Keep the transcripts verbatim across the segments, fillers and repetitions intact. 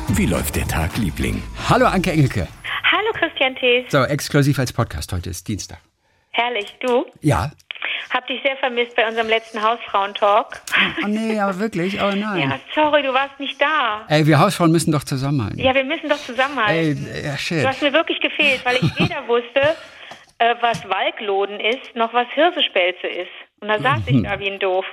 Wie läuft der Tag, Liebling? Hallo Anke Engelke. Hallo Christian Thees. So, exklusiv als Podcast. Heute ist Dienstag. Herrlich, du? Ja. Hab dich sehr vermisst bei unserem letzten Hausfrauentalk. Oh nee, aber wirklich? Oh nein. Ja, sorry, du warst nicht da. Ey, wir Hausfrauen müssen doch zusammenhalten. Ja, wir müssen doch zusammenhalten. Ey, ja, shit. Du hast mir wirklich gefehlt, weil ich weder wusste, äh, was Walkloden ist, noch was Hirsespelze ist. Und da saß ich da wie ein Doof.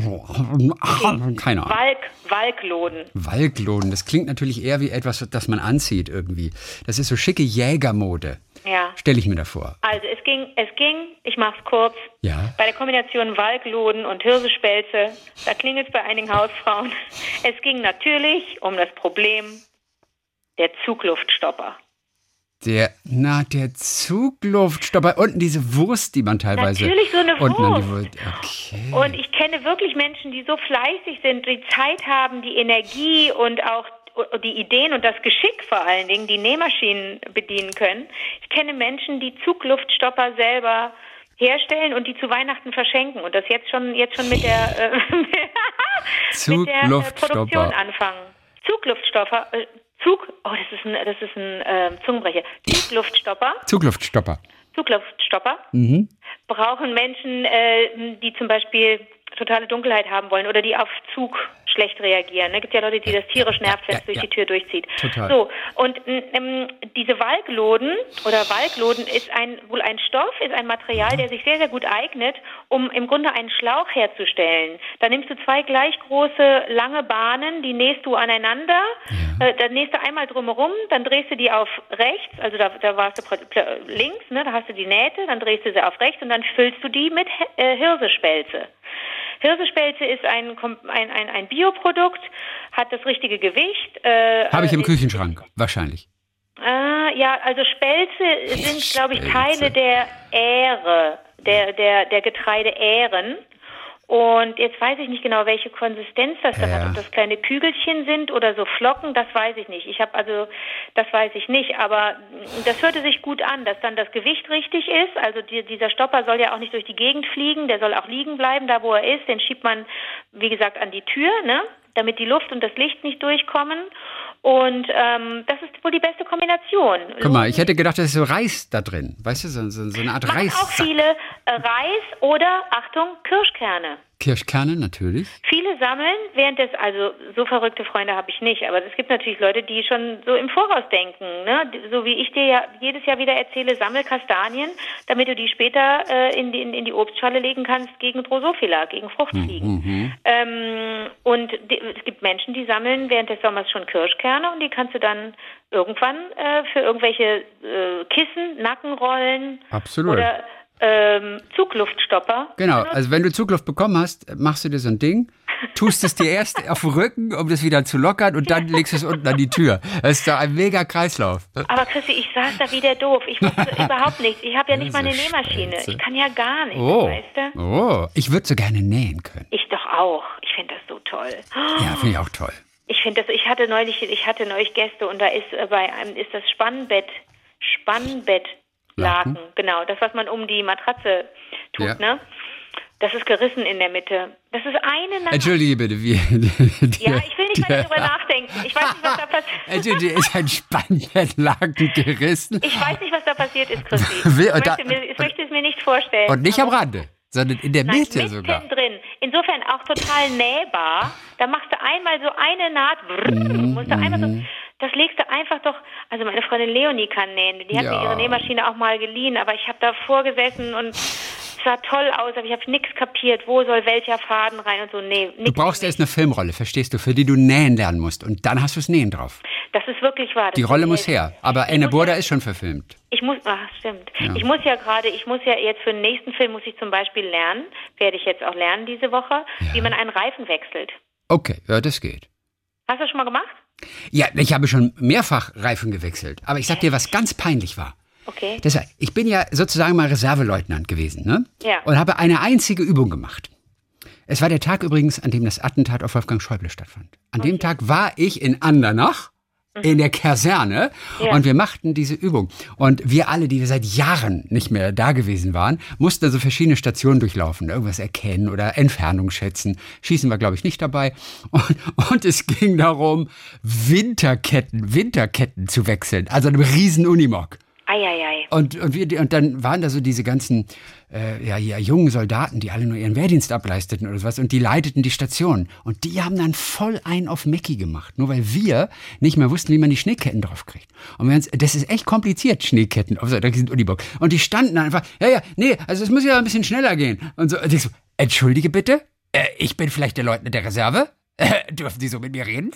Okay. Keine Ahnung. Walk, Walkloden. Walkloden, das klingt natürlich eher wie etwas, das man anzieht irgendwie. Das ist so schicke Jägermode. Ja. Stelle ich mir da vor. Also es ging, es ging, ich mach's kurz, ja. Bei der Kombination Walkloden und Hirsespelze, da klingelt's bei einigen Hausfrauen. Es ging natürlich um das Problem der Zugluftstopper. Der, na, der Zugluftstopper. Unten diese Wurst, die man teilweise... Natürlich so eine unten Wurst. An die Wurst. Okay. Und ich kenne wirklich Menschen, die so fleißig sind, die Zeit haben, die Energie und auch die Ideen und das Geschick vor allen Dingen, die Nähmaschinen bedienen können. Ich kenne Menschen, die Zugluftstopper selber herstellen und die zu Weihnachten verschenken und das jetzt schon jetzt schon mit der, äh, mit der äh, Produktion anfangen. Zugluftstopper... Äh, Zug, oh, das ist ein, das ist ein äh, Zungenbrecher. Zugluftstopper. Zugluftstopper. Zugluftstopper. Mhm. Brauchen Menschen, äh, die zum Beispiel totale Dunkelheit haben wollen oder die auf Zug schlecht reagieren. Es ne? gibt ja Leute, die das tierisch nervt, wenn es ja, durch ja. die Tür durchzieht. Total. So, und ähm, diese Walkloden oder Walkloden ist ein, wohl ein Stoff, ist ein Material, der sich sehr, sehr gut eignet, um im Grunde einen Schlauch herzustellen. Da nimmst du zwei gleich große, lange Bahnen, die nähst du aneinander, ja. äh, dann nähst du einmal drumherum, dann drehst du die auf rechts, also da, da warst du links, ne? Da hast du die Nähte, dann drehst du sie auf rechts und dann füllst du die mit äh, Hirsespelze. Hirsespelze ist ein, ein, ein, ein Bioprodukt, hat das richtige Gewicht. Äh, Habe ich im Küchenschrank, wahrscheinlich. Äh, ja, also Spelze sind, glaube ich, Teile der Ähre, der, der, der Getreideähren. Und jetzt weiß ich nicht genau, welche Konsistenz das dann ja. hat. Ob das kleine Kügelchen sind oder so Flocken, das weiß ich nicht. Ich habe also, das weiß ich nicht. Aber das hörte sich gut an, dass dann das Gewicht richtig ist. Also die, dieser Stopper soll ja auch nicht durch die Gegend fliegen. Der soll auch liegen bleiben, da wo er ist. Den schiebt man, wie gesagt, an die Tür, ne? Damit die Luft und das Licht nicht durchkommen. Und ähm, das ist wohl die beste Kombination. Guck mal, ich hätte gedacht, da ist so Reis da drin. Weißt du, so, so, so eine Art Machen Reis. auch viele äh, Reis oder, Achtung, Kirschkerne. Kirschkerne, natürlich. Viele sammeln, während des, also so verrückte Freunde habe ich nicht, aber es gibt natürlich Leute, die schon so im Voraus denken, ne? So wie ich dir ja jedes Jahr wieder erzähle, sammel Kastanien, damit du die später äh, in, die, in, in die Obstschale legen kannst gegen Drosophila, gegen Fruchtfliegen. Mhm. Ähm, und die, es gibt Menschen, die sammeln während des Sommers schon Kirschkerne und die kannst du dann irgendwann äh, für irgendwelche äh, Kissen, Nackenrollen Absolut. oder Ähm, Zugluftstopper. Genau, also wenn du Zugluft bekommen hast, machst du dir so ein Ding, tust es dir erst auf den Rücken, um das wieder zu lockern und dann legst du es unten an die Tür. Das ist doch ein mega Kreislauf. Aber Christi, ich saß da wie der doof. Ich wusste überhaupt nichts. Ich habe ja nicht mal eine Nähmaschine. Ich kann ja gar nichts, oh. weißt du? Oh, ich würde so gerne nähen können. Ich doch auch. Ich finde das so toll. Ja, finde ich auch toll. Ich finde das, ich hatte neulich, ich hatte neulich Gäste und da ist äh, bei einem, ist das Spannbett, Spannbett, Laken, genau, das, was man um die Matratze tut, ja. ne? Das ist gerissen in der Mitte. Das ist eine Nacht. Entschuldige bitte, wie... Ja, ich will nicht weiter drüber nachdenken. Ich weiß nicht, was da passiert ist. Entschuldige, ist ein Spannbettlaken gerissen? Ich weiß nicht, was da passiert ist, Christi. Ich möchte, mir, ich möchte es mir nicht vorstellen. Und nicht am Rande, sondern in der Nein, Mitte mitten sogar. drin. Insofern auch total nähbar. Da machst du einmal so eine Naht, brrr, musst du einmal so... Das legst du einfach doch, also meine Freundin Leonie kann nähen, die hat ja. mir ihre Nähmaschine auch mal geliehen, aber ich habe da vorgesessen und es sah toll aus, aber ich habe nichts kapiert, wo soll welcher Faden rein und so, nee. Du brauchst erst eine Filmrolle, verstehst du, für die du nähen lernen musst und dann hast du das Nähen drauf. Das ist wirklich wahr. Die Rolle muss her, aber Anne Burda ja, ist schon verfilmt. Ich muss, ach stimmt, ja. ich muss ja gerade, ich muss ja jetzt für den nächsten Film, muss ich zum Beispiel lernen, werde ich jetzt auch lernen diese Woche, ja. wie man einen Reifen wechselt. Okay, ja, das geht. Hast du das schon mal gemacht? Ja, ich habe schon mehrfach Reifen gewechselt. Aber ich sag dir, was ganz peinlich war. Okay. Deshalb, ich bin ja sozusagen mal Reserveleutnant gewesen, ne? Ja. Und habe eine einzige Übung gemacht. Es war der Tag übrigens, an dem das Attentat auf Wolfgang Schäuble stattfand. An okay. dem Tag war ich in Andernach in der Kaserne Ja. und wir machten diese Übung. Und wir alle, die wir seit Jahren nicht mehr da gewesen waren, mussten also verschiedene Stationen durchlaufen, irgendwas erkennen oder Entfernung schätzen. Schießen war, glaube ich, nicht dabei. Und, und es ging darum, Winterketten, Winterketten zu wechseln. Also einem riesen Unimog. Eieiei. Und, und, wir, und dann waren da so diese ganzen äh, ja, ja, jungen Soldaten, die alle nur ihren Wehrdienst ableisteten oder sowas. Und die leiteten die Station. Und die haben dann voll einen auf Mackie gemacht. Nur weil wir nicht mehr wussten, wie man die Schneeketten draufkriegt. Und wir uns, das ist echt kompliziert, Schneeketten auf so einem riesen Unibock. Und die standen dann einfach, ja, ja, nee, also es muss ja ein bisschen schneller gehen. Und so, und ich so, entschuldige bitte, äh, ich bin vielleicht der Leutnant der Reserve. Äh, dürfen Sie so mit mir reden?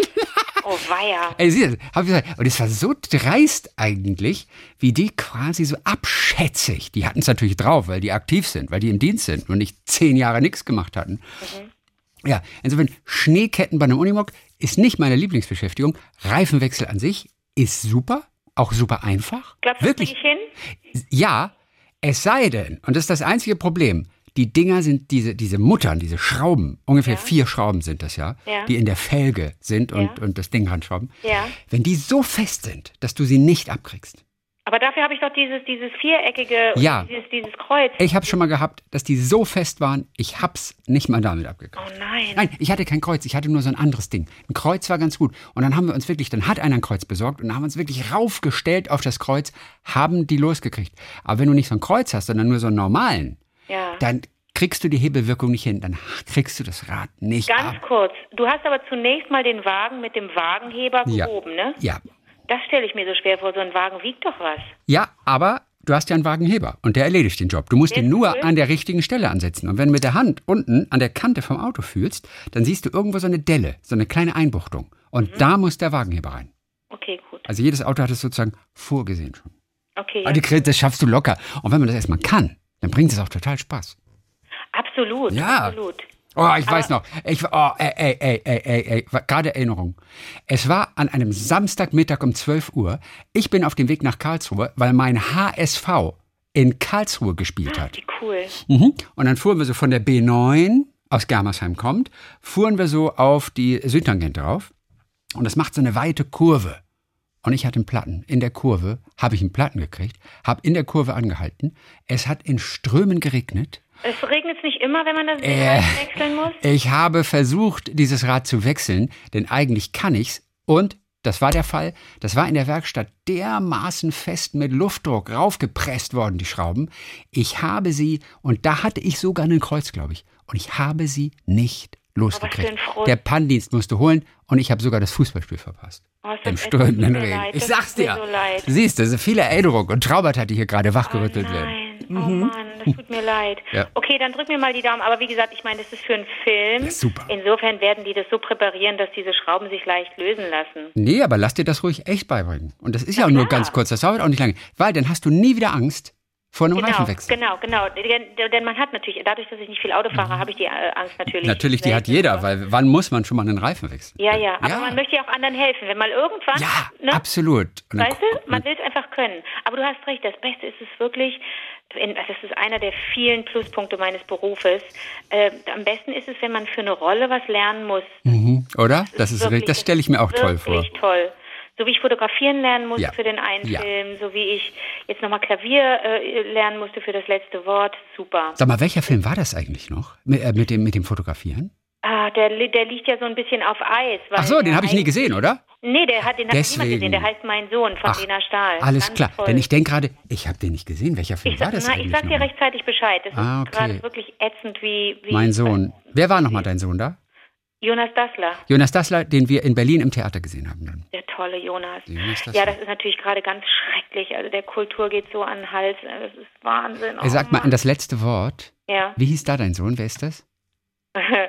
Oh, weia. Ey, sieh, hab ich gesagt, und es war so dreist eigentlich, wie die quasi so abschätzig, die hatten es natürlich drauf, weil die aktiv sind, weil die im Dienst sind und nicht zehn Jahre nichts gemacht hatten. Mhm. Ja, insofern, Schneeketten bei einem Unimog ist nicht meine Lieblingsbeschäftigung. Reifenwechsel an sich ist super, auch super einfach. Glaubst du, Wirklich? das krieg ich hin? Ja, es sei denn, und das ist das einzige Problem, die Dinger sind diese, diese Muttern, diese Schrauben, ungefähr Ja. vier Schrauben sind das ja, Ja. die in der Felge sind und, Ja. und das Ding ranschrauben. Ja. Wenn die so fest sind, dass du sie nicht abkriegst. Aber dafür habe ich doch dieses, dieses viereckige, Ja. dieses, dieses Kreuz. Ich habe schon mal gehabt, dass die so fest waren, ich hab's nicht mal damit abgekriegt. Oh nein. Nein, ich hatte kein Kreuz, ich hatte nur so ein anderes Ding. Ein Kreuz war ganz gut. Und dann haben wir uns wirklich, dann hat einer ein Kreuz besorgt und dann haben wir uns wirklich raufgestellt auf das Kreuz, haben die losgekriegt. Aber wenn du nicht so ein Kreuz hast, sondern nur so einen normalen, Ja. dann kriegst du die Hebelwirkung nicht hin, dann kriegst du das Rad nicht Ganz ab. kurz. Du hast aber zunächst mal den Wagen mit dem Wagenheber Ja. gehoben, ne? Ja. Das stelle ich mir so schwer vor. So ein Wagen wiegt doch was. Ja, aber du hast ja einen Wagenheber und der erledigt den Job. Du musst Der ihn ist nur cool. an der richtigen Stelle ansetzen. Und wenn du mit der Hand unten an der Kante vom Auto fühlst, dann siehst du irgendwo so eine Delle, so eine kleine Einbuchtung. Und Mhm. da muss der Wagenheber rein. Okay, gut. Also jedes Auto hat es sozusagen vorgesehen schon. Okay, ja. Aber die Kredite, das schaffst du locker. Und wenn man das erstmal kann, dann bringt es auch total Spaß. Absolut, Ja. absolut. Oh, ich weiß noch. Ich, oh, ey, ey, ey, ey, ey, ey, gerade Erinnerung. Es war an einem Samstagmittag um zwölf Uhr. Ich bin auf dem Weg nach Karlsruhe, weil mein H S V in Karlsruhe gespielt hat. Wie cool. Mhm. Und dann fuhren wir so von der B neun, aus Germersheim kommt, fuhren wir so auf die Südtangente rauf. Und das macht so eine weite Kurve. Und ich hatte einen Platten. In der Kurve habe ich einen Platten gekriegt, habe in der Kurve angehalten. Es hat in Strömen geregnet. Es regnet nicht immer, wenn man das Äh, Rad wechseln muss? Ich habe versucht, dieses Rad zu wechseln, denn eigentlich kann ich's. Und das war der Fall. Das war in der Werkstatt dermaßen fest mit Luftdruck raufgepresst worden, die Schrauben. Ich habe sie, und da hatte ich sogar ein Kreuz, glaube ich, und ich habe sie nicht losgekriegt. für ein Frust. Der Pannendienst musste holen und ich habe sogar das Fußballspiel verpasst. Oh, ist das Im echt- strömenden tut mir Regen. leid. Ich Das sag's tut mir dir. so leid. Du siehst, das sind viele Erinnerungen und Traumata, die hier gerade wachgerüttelt oh, werden. nein. Oh Mann, das tut mir leid. Ja. Okay, dann drück mir mal die Daumen. Aber wie gesagt, ich meine, das ist für einen Film. Ja, super. Insofern werden die das so präparieren, dass diese Schrauben sich leicht lösen lassen. Nee, aber lass dir das ruhig echt beibringen. Und das ist ja auch Na nur klar. ganz kurz, das dauert auch nicht lange. Weil dann hast du nie wieder Angst vor einem Genau, Reifenwechsel. genau, genau. Denn, denn man hat natürlich, dadurch, dass ich nicht viel Auto fahre, habe ich die äh, Angst natürlich. Mhm. Natürlich, die hat selten. jeder, weil wann muss man schon mal einen Reifen wechseln? Ja, ja, aber man möchte ja auch anderen helfen. Wenn mal irgendwann, Ja, ne? absolut. Und dann Weißt du, man will es einfach können. Aber du hast recht, das Beste ist es wirklich, in, das ist einer der vielen Pluspunkte meines Berufes. Äh, am besten ist es, wenn man für eine Rolle was lernen muss. Mhm, oder? Das ist wirklich- richtig, das stelle ich mir auch toll vor. Wirklich toll. So wie ich fotografieren lernen musste Ja. für den einen Ja. Film, so wie ich jetzt nochmal Klavier äh, lernen musste für das letzte Wort. Super. Sag mal, welcher Film war das eigentlich noch? Mit, äh, mit, dem, mit dem Fotografieren? Ah, der, li- der liegt ja so ein bisschen auf Eis. weil Ach so, den der habe ich nie heißt- gesehen, oder? Nee, der hat, den hat Deswegen. niemand gesehen. Der heißt Mein Sohn von Ach, Lena Stahl. Alles Ganz klar. toll. Denn ich denke gerade, ich habe den nicht gesehen. Welcher Film Ich war sag, das na, eigentlich ich sag dir noch? rechtzeitig Bescheid. Das Ah, ist okay. gerade wirklich ätzend wie, wie Mein Sohn. Wer war nochmal dein Sohn da? Jonas Dassler. Jonas Dassler, den wir in Berlin im Theater gesehen haben dann. Der tolle Jonas. Jonas Dassler. Ja, das ist natürlich gerade ganz schrecklich. Also der Kultur geht so an den Hals. Das ist Wahnsinn. Er sagt mal Mann. an das letzte Wort. Ja. Wie hieß da dein Sohn? Wer ist das?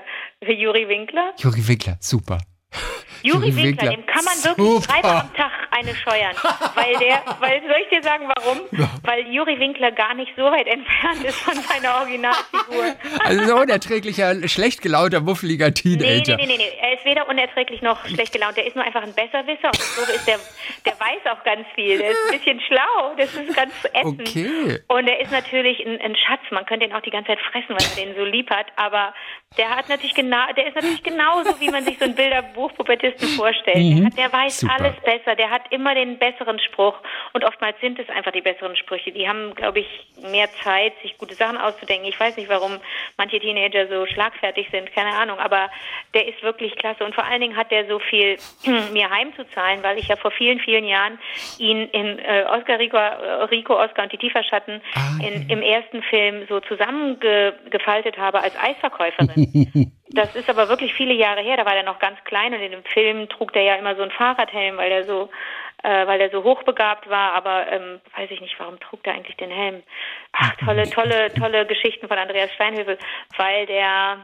Juri Winkler? Juri Winkler. Super. Juri Juri Winkler, Winkler. dem kann man wirklich Super. dreimal am Tag eine scheuern. Weil der, weil, soll ich dir sagen, warum? Ja. Weil Juri Winkler gar nicht so weit entfernt ist von seiner Originalfigur. Also so unerträglicher, schlecht gelaunter, muffeliger Teenager. Nee, nee, nee, nee, er ist weder unerträglich noch schlecht gelaunt. Der ist nur einfach ein Besserwisser und so ist der, der weiß auch ganz viel. Der ist ein bisschen schlau, das ist ganz ätzend. Okay. Und er ist natürlich ein, ein Schatz. Man könnte ihn auch die ganze Zeit fressen, weil er den so lieb hat. Aber der hat natürlich genau, der ist natürlich genauso, wie man sich so einen Bilderbuchpubertisten vorstellt. Mhm. Der, hat, der weiß Super. alles besser. Der hat immer den besseren Spruch. Und oftmals sind es einfach die besseren Sprüche. Die haben, glaube ich, mehr Zeit, sich gute Sachen auszudenken. Ich weiß nicht, warum manche Teenager so schlagfertig sind. Keine Ahnung. Aber der ist wirklich klasse. Und vor allen Dingen hat der so viel mir heimzuzahlen, weil ich ja vor vielen, vielen Jahren ihn in äh, Oscar, Rico, Rico, Oscar und die Tieferschatten ah, in, im ersten Film so zusammengefaltet habe als Eisverkäuferin. Das ist aber wirklich viele Jahre her, da war der noch ganz klein und in dem Film trug der ja immer so einen Fahrradhelm, weil der so äh, weil der so hochbegabt war, aber ähm, weiß ich nicht, warum trug der eigentlich den Helm? Ach, tolle, tolle, tolle Geschichten von Andreas Steinhövel, weil der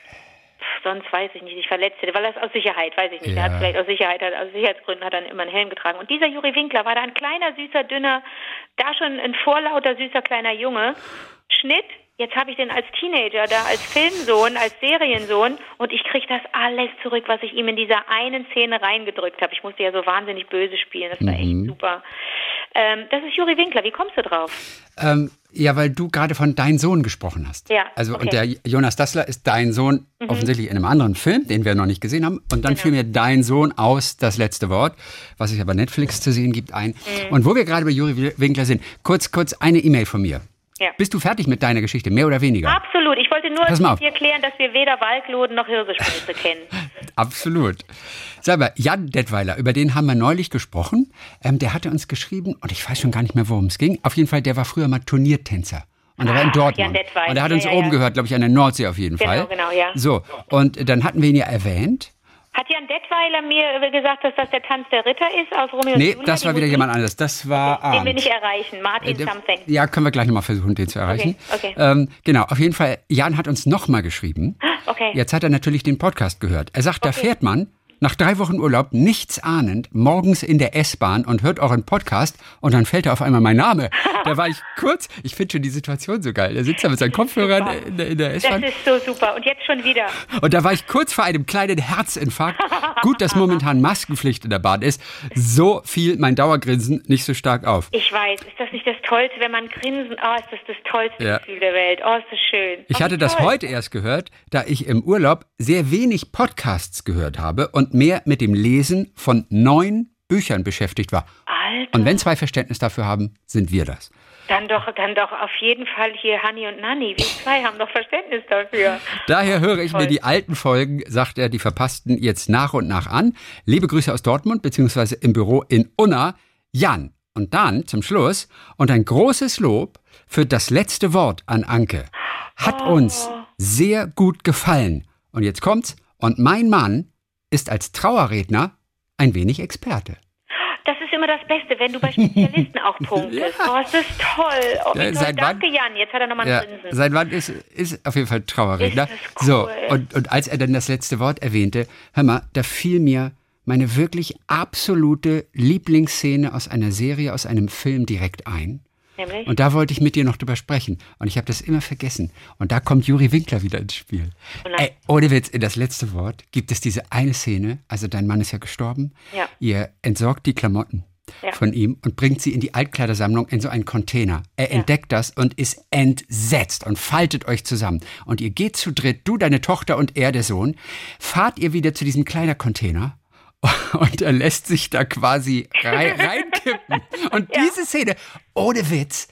sonst weiß ich nicht, ich verletzte, weil das aus Sicherheit, weiß ich nicht, ja. der hat vielleicht aus Sicherheit, aus Sicherheitsgründen hat er immer einen Helm getragen. Und dieser Juri Winkler war da ein kleiner, süßer, dünner, da schon ein vorlauter, süßer, kleiner Junge. Schnitt, jetzt habe ich den als Teenager da, als Filmsohn, als Seriensohn und ich kriege das alles zurück, was ich ihm in dieser einen Szene reingedrückt habe. Ich musste ja so wahnsinnig böse spielen, das war mhm. echt super. Ähm, das ist Juri Winkler, wie kommst du drauf? Ähm, ja, weil du gerade von Dein Sohn gesprochen hast. Ja, also okay. Und der Jonas Dassler ist dein Sohn mhm. offensichtlich in einem anderen Film, den wir noch nicht gesehen haben. Und dann genau. fiel mir Dein Sohn aus Das letzte Wort, was es ja bei Netflix zu sehen gibt, ein. Mhm. Und wo wir gerade bei Juri Winkler sind, kurz, kurz eine E-Mail von mir. Ja. Bist du fertig mit deiner Geschichte, mehr oder weniger? Absolut. Ich wollte nur dir klären, dass wir weder Walkloden noch Hirsespelze kennen. Absolut. Sag mal, Jan Detweiler, über den haben wir neulich gesprochen. Ähm, der hatte uns geschrieben, und ich weiß schon gar nicht mehr, worum es ging. Auf jeden Fall, der war früher mal Turniertänzer. Und er war in Dortmund. Ach, und er hat uns ja, ja, oben ja. gehört, glaube ich, an der Nordsee auf jeden genau, Fall. Genau, ja. So, und dann hatten wir ihn ja erwähnt. Hat Jan Detweiler mir gesagt, dass das der Tanz der Ritter ist aus Romeo und Nee, Julia, das war wieder jemand anderes. Das war Den Abend. wir nicht erreichen. Martin äh, Something. Ja, können wir gleich nochmal versuchen, den zu erreichen. Okay, okay. Ähm, genau, auf jeden Fall, Jan hat uns nochmal geschrieben. Okay. Jetzt hat er natürlich den Podcast gehört. Er sagt, okay. da fährt man nach drei Wochen Urlaub, nichts ahnend, morgens in der S-Bahn und hört euren Podcast und dann fällt da auf einmal mein Name. Da war ich kurz, ich finde schon die Situation so geil. Er sitzt da mit seinen Kopfhörern in der, in der S-Bahn. Das ist so super. Und jetzt schon wieder. Und da war ich kurz vor einem kleinen Herzinfarkt. Gut, dass momentan Maskenpflicht in der Bahn ist. So fiel mein Dauergrinsen nicht so stark auf. Ich weiß. Ist das nicht das Tollste, wenn man grinsen? Oh, ist das das tollste ja. Gefühl der Welt. Oh, ist das schön. Ich oh, hatte das toll. heute erst gehört, da ich im Urlaub sehr wenig Podcasts gehört habe und mehr mit dem Lesen von neun Büchern beschäftigt war. Alter. Und wenn zwei Verständnis dafür haben, sind wir das. Dann doch, dann doch auf jeden Fall hier Hanni und Nanni. Wir zwei haben doch Verständnis dafür. Daher höre ich Toll. mir die alten Folgen, sagt er, die verpassten jetzt nach und nach an. Liebe Grüße aus Dortmund, beziehungsweise im Büro in Unna, Jan. Und dann zum Schluss und ein großes Lob für das letzte Wort an Anke. Hat oh. uns sehr gut gefallen. Und jetzt kommt's. Und mein Mann ist als Trauerredner ein wenig Experte. Das ist immer das Beste, wenn du bei Spezialisten auch punktest. Ja. Oh, ist das toll. Oh, ja, toll. Danke, Jan. Jetzt hat er nochmal einen ja, Grinsen. Sein Mann ist, ist auf jeden Fall Trauerredner. Ist das cool. So, und, und als er dann das letzte Wort erwähnte, hör mal, da fiel mir meine wirklich absolute Lieblingsszene aus einer Serie, aus einem Film direkt ein. Nämlich? Und da wollte ich mit dir noch drüber sprechen. Und ich habe das immer vergessen. Und da kommt Juri Winkler wieder ins Spiel. Ey, ohne Witz, in das letzte Wort gibt es diese eine Szene, also dein Mann ist ja gestorben. Ja. Ihr entsorgt die Klamotten ja. von ihm und bringt sie in die Altkleidersammlung in so einen Container. Er ja. entdeckt das und ist entsetzt und faltet euch zusammen. Und ihr geht zu dritt, du, deine Tochter und er, der Sohn, fahrt ihr wieder zu diesem Kleidercontainer. Und er lässt sich da quasi rein, reinkippen. Und ja. diese Szene, ohne Witz,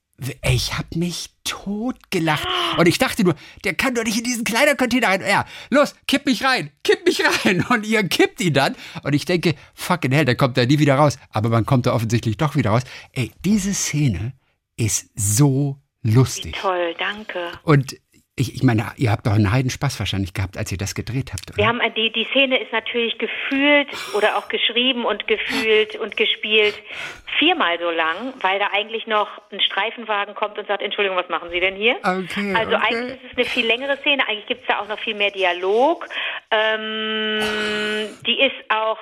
ich habe mich totgelacht. Und ich dachte nur, der kann doch nicht in diesen Kleidercontainer rein. Ja, los, kipp mich rein, kipp mich rein. Und ihr kippt ihn dann. Und ich denke, fucking hell, der kommt da nie wieder raus. Aber man kommt da offensichtlich doch wieder raus. Ey, diese Szene ist so lustig. Wie toll, danke. Und Ich, ich meine, ihr habt doch einen Heidenspaß wahrscheinlich gehabt, als ihr das gedreht habt, oder? Wir haben die, die Szene ist natürlich gefühlt oder auch geschrieben und gefühlt und gespielt viermal so lang, weil da eigentlich noch ein Streifenwagen kommt und sagt, Entschuldigung, was machen Sie denn hier? Okay, also okay. eigentlich ist es eine viel längere Szene, eigentlich gibt es da auch noch viel mehr Dialog. Ähm, die ist auch...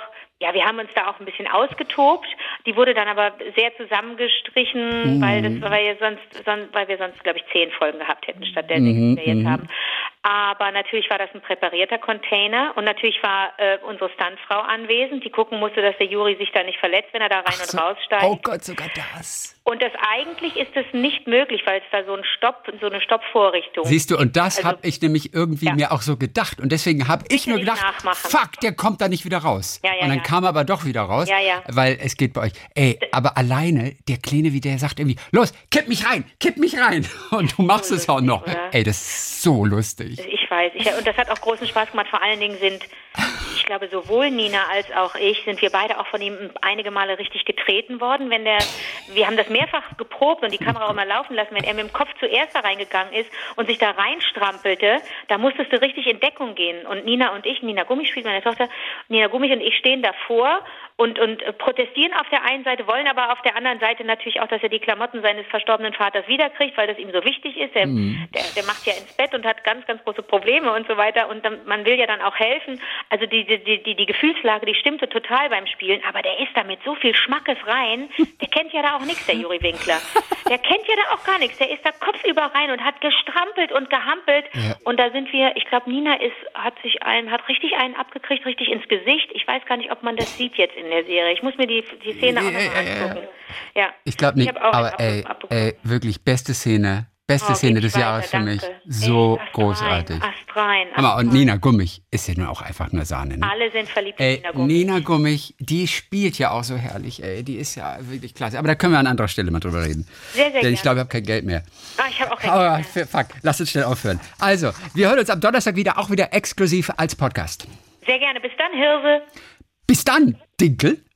Ja, wir haben uns da auch ein bisschen ausgetobt. Die wurde dann aber sehr zusammengestrichen, mm. weil das, weil wir sonst, sonst, weil wir sonst, glaube ich, zehn Folgen gehabt hätten statt der sechs, die wir jetzt haben. Aber natürlich war das ein präparierter Container und natürlich war äh, unsere Stuntfrau anwesend, die gucken musste, dass der Juri sich da nicht verletzt, wenn er da rein so. und raussteigt. Oh Gott, sogar das. Und das eigentlich ist das nicht möglich, weil es da so ein Stopp, so eine Stoppvorrichtung. Siehst du, und das also, habe ich nämlich irgendwie ja. mir auch so gedacht. Und deswegen habe ich nur gedacht, nachmachen. fuck, der kommt da nicht wieder raus. Ja, ja, und dann ja. kam er aber doch wieder raus, ja, ja. weil es geht bei euch. Ey, aber alleine, der Kleine, wie der sagt irgendwie, los, kipp mich rein, kipp mich rein. Und du machst so es lustig, auch noch. Oder? Ey, das ist so lustig. Ich weiß. Ich, und das hat auch großen Spaß gemacht. Vor allen Dingen sind, ich glaube, sowohl Nina als auch ich, sind wir beide auch von ihm einige Male richtig getreten worden. Wenn der, wir haben das mehrfach geprobt und die Kamera auch immer laufen lassen. Wenn er mit dem Kopf zuerst da reingegangen ist und sich da reinstrampelte, da musstest du richtig in Deckung gehen. Und Nina und ich, Nina Gummich spielt meine Tochter, Nina Gummich und ich stehen davor und, und protestieren auf der einen Seite, wollen aber auf der anderen Seite natürlich auch, dass er die Klamotten seines verstorbenen Vaters wiederkriegt, weil das ihm so wichtig ist. Der, mhm. der, der macht ja ins Bett und hat ganz, ganz große Probleme und so weiter. Und dann, man will ja dann auch helfen. Also die, die, die, die Gefühlslage, die stimmte total beim Spielen. Aber der ist da mit so viel Schmackes rein. Der kennt ja da auch nichts, der Juri Winkler. Der kennt ja da auch gar nichts. Der ist da kopfüber rein und hat gestrampelt und gehampelt. Ja. Und da sind wir, ich glaube, Nina ist, hat sich einen, hat richtig einen abgekriegt, richtig ins Gesicht. Ich weiß gar nicht, ob man das sieht jetzt in der Serie. Ich muss mir die, die Szene auch noch mal angucken. Ja. Ich glaube nicht, ich aber ey, ey, wirklich beste Szene. Beste oh, Szene des weiter, Jahres für danke. mich. So ey, großartig. Rein, rein, Hammer. Und Nina Gummich ist ja nun auch einfach nur Sahne. Ne? Alle sind verliebt in ey, Nina Gummich. Nina Gummich, die spielt ja auch so herrlich. Ey. Die ist ja wirklich klasse. Aber da können wir an anderer Stelle mal drüber reden. Sehr, sehr Denn gerne. ich glaube, ich habe kein Geld mehr. Ah, ich habe auch kein oh, Geld mehr. Fuck, lass uns schnell aufhören. Also, wir hören uns am Donnerstag wieder, auch wieder exklusiv als Podcast. Sehr gerne. Bis dann, Hirse. Bis dann, Dinkel.